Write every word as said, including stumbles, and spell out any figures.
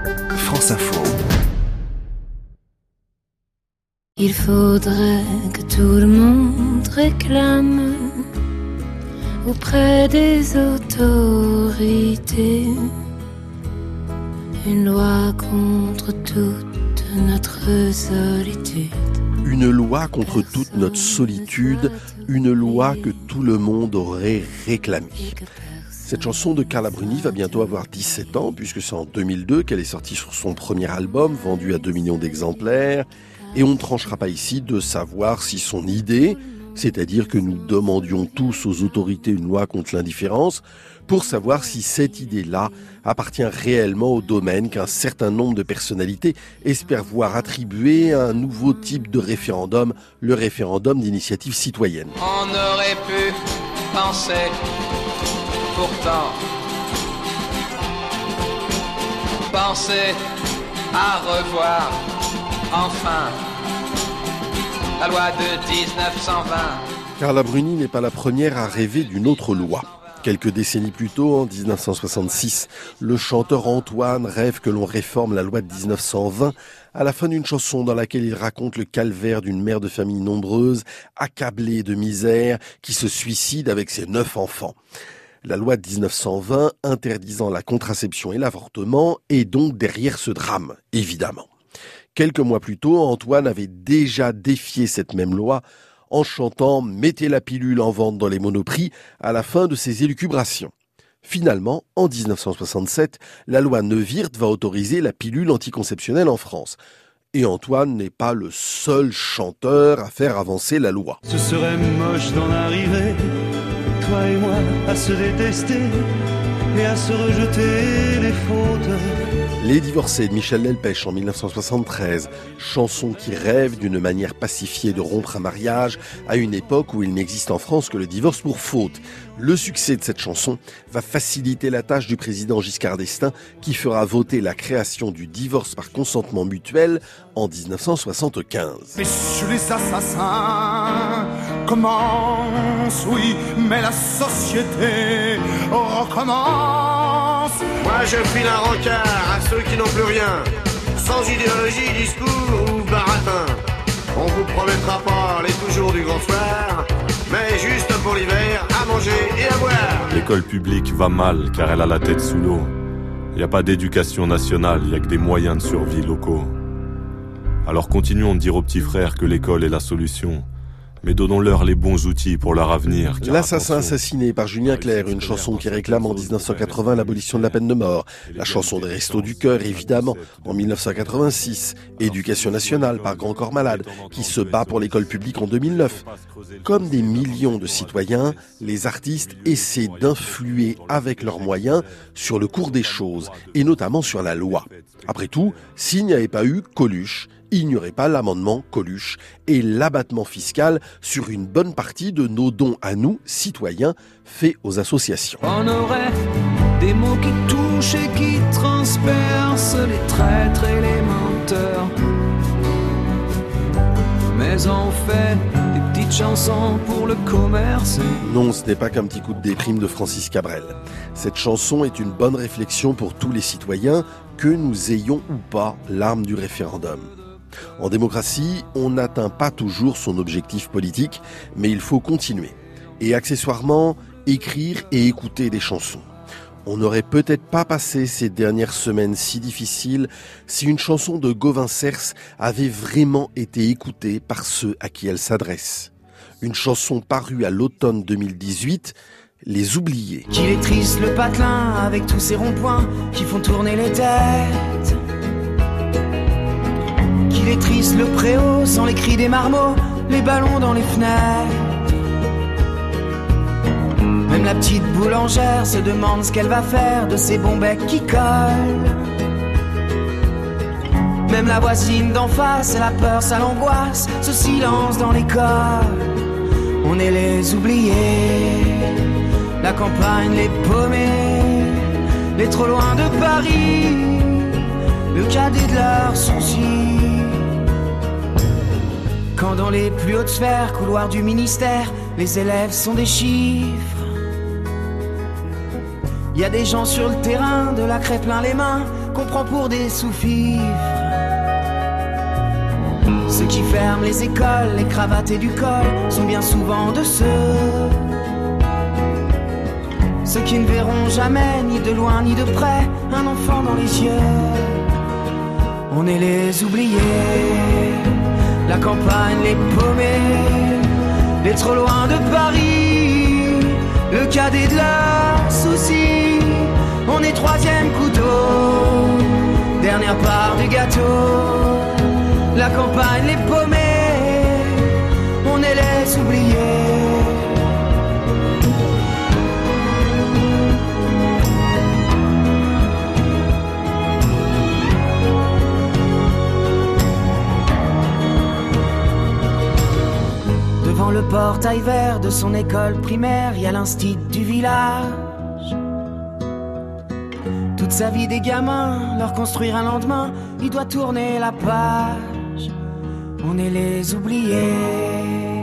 France Info. Il faudrait que tout le monde réclame auprès des autorités une loi contre toute notre solitude. Une loi contre toute notre solitude, une loi que tout le monde aurait réclamée. Cette chanson de Carla Bruni va bientôt avoir dix-sept ans, puisque c'est en deux mille deux qu'elle est sortie sur son premier album, vendu à deux millions d'exemplaires. Et on ne tranchera pas ici de savoir si son idée, c'est-à-dire que nous demandions tous aux autorités une loi contre l'indifférence, pour savoir si cette idée-là appartient réellement au domaine qu'un certain nombre de personnalités espèrent voir attribuer à un nouveau type de référendum, le référendum d'initiative citoyenne. On aurait pu penser, pourtant, penser à revoir enfin la loi de dix-neuf cent vingt. Carla Bruni n'est pas la première à rêver d'une autre loi. Quelques décennies plus tôt, en dix-neuf cent soixante-six, le chanteur Antoine rêve que l'on réforme la loi de dix-neuf cent vingt à la fin d'une chanson dans laquelle il raconte le calvaire d'une mère de famille nombreuse, accablée de misère, qui se suicide avec ses neuf enfants. La loi de dix-neuf cent vingt interdisant la contraception et l'avortement est donc derrière ce drame, évidemment. Quelques mois plus tôt, Antoine avait déjà défié cette même loi en chantant « Mettez la pilule en vente dans les monoprix » à la fin de ses élucubrations. Finalement, en dix-neuf cent soixante-sept, la loi Neuwirth va autoriser la pilule anticonceptionnelle en France. Et Antoine n'est pas le seul chanteur à faire avancer la loi. Ce serait moche d'en arriver, toi et moi, à se détester et à se rejeter les fautes. Les divorcés de Michel Delpech en dix-neuf cent soixante-treize, chanson qui rêve d'une manière pacifiée de rompre un mariage à une époque où il n'existe en France que le divorce pour faute. Le succès de cette chanson va faciliter la tâche du président Giscard d'Estaing qui fera voter la création du divorce par consentement mutuel en dix-neuf cent soixante-quinze. Messieurs les assassins commence, oui, mais la société recommence. Moi je file un rencard à ceux qui n'ont plus rien, sans idéologie, discours ou baratin. On vous promettra pas les toujours du grand soir, mais juste pour l'hiver, à manger et à boire. L'école publique va mal car elle a la tête sous l'eau. Il n'y a pas d'éducation nationale, il n'y a que des moyens de survie locaux. Alors continuons de dire aux petits frères que l'école est la solution. Mais donnons-leur les bons outils pour leur avenir. L'assassin assassiné par Julien Clerc, une chanson qui réclame en dix-neuf cent quatre-vingts l'abolition de la peine de mort. La chanson des Restos du Cœur, évidemment, en dix-neuf cent quatre-vingt-six. Éducation nationale par Grand Corps Malade, qui se bat pour l'école publique en deux mille neuf. Comme des millions de citoyens, les artistes essaient d'influer avec leurs moyens sur le cours des choses, et notamment sur la loi. Après tout, s'il n'y avait pas eu Coluche, il n'y aurait pas l'amendement Coluche et l'abattement fiscal sur une bonne partie de nos dons à nous, citoyens, faits aux associations. On aurait des mots qui touchent et qui transpercent les traîtres et les menteurs. Mais on fait des petites chansons pour le commerce. Non, ce n'est pas qu'un petit coup de déprime de Francis Cabrel. Cette chanson est une bonne réflexion pour tous les citoyens, que nous ayons ou pas l'arme du référendum. En démocratie, on n'atteint pas toujours son objectif politique, mais il faut continuer. Et accessoirement, écrire et écouter des chansons. On n'aurait peut-être pas passé ces dernières semaines si difficiles si une chanson de Gauvin Cers avait vraiment été écoutée par ceux à qui elle s'adresse. Une chanson parue à l'automne deux mille dix-huit, Les Oubliés. Qu'il est triste le patelin avec tous ces ronds-points qui font tourner les têtes. Qu'il est triste le préau sans les cris des marmots, les ballons dans les fenêtres. Même la petite boulangère se demande ce qu'elle va faire de ces bons becs qui collent. Même la voisine d'en face, elle a peur, ça l'angoisse, ce silence dans l'école. On est les oubliés, la campagne les paumés, les trop loin de Paris, le cadet de leurs soucis. Quand dans les plus hautes sphères, couloirs du ministère, les élèves sont des chiffres. Il y a des gens sur le terrain, de la craie plein les mains, qu'on prend pour des sous-fifres. Ceux qui ferment les écoles, les cravatés du col sont bien souvent de ceux Ceux qui ne verront jamais, ni de loin ni de près, un enfant dans les yeux. On est les oubliés, la campagne, les paumés, les trop loin de Paris, le cadet de leurs soucis. On est troisième couteau, dernière part du gâteau. La campagne, les paumés, on est les oubliés. Devant le portail vert de son école primaire, y a l'instit du village. Toute sa vie des gamins, leur construire un lendemain, il doit tourner la page. On est les oubliés.